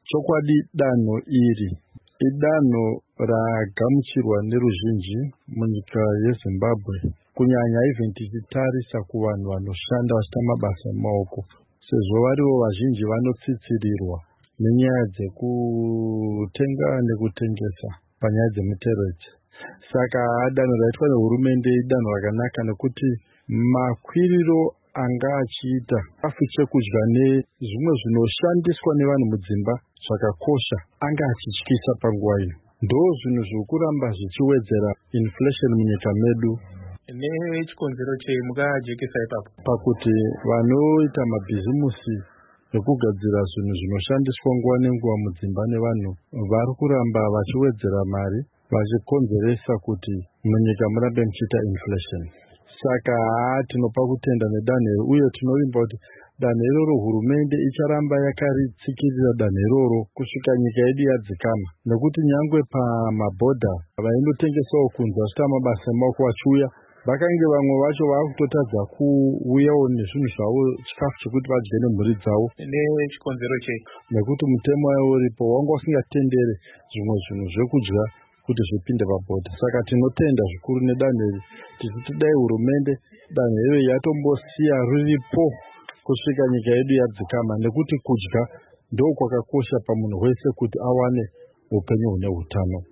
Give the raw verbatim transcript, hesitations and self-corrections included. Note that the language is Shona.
Chokwadi danho iri idanho ragamuchirwa neruzhinji munyika yeZimbabwe, kunyanya even tichitarisa kuvanhu vanoshanda vachiita mabasa emaoko, sezvo varivo vazhinji vanotsitsirirwa nenyaya dzekutenga nekutengesa panyaya dzemutereti. Saka danho raitwa nehurumende idanho rakanaka nekuti makwiriro anga achiita chikafu chekudya nezvimwe zvinoshandiswa nevanhu mudzimba zvakakosha anga achityisa panguva ino. Ndo zvinhu zviri kuramba zvichiwedzera inflation munyika medu. Nechikonzero chemukajekesa ipapo pakuti vanoita mabhizimusi ekugadzira zvinhu zvinoshandiswa nguva nenguva mudzimba nevanhu vari kuramba vachiwedzera mari vachikonzeresa kuti munyika murambe muchiita inflation. Saka haa tinopa kutenda nedanho iri uye tinovimba kuti danho iroro hurumende icharamba yakaritsikirira danho iroro kusvika nyika yedu yadzikama, nekuti nyangwe pamabhodha vaindotengesawo kunze vachiita mabasa emaoko vachiuya, vakange vamwe vacho vaakutotadza kuuyawo nezvinhu zvavo chikafu chekuti vadye nemhuri dzavo. Nechikonzero chei? Nekuti mutemo waiwo uripo wanga usingatendere zvimwe zvinhu zvekudya kuti zvipinde pabhodha. Saka tinotenda zvikuru nedanho iri tichiti dai hurumende danho iri yatombosiya riripo kusvika nyika yedu yadzikama, nekuti kudya ndokwakakosha pamunhu wese kuti awane upenyu hune hutano.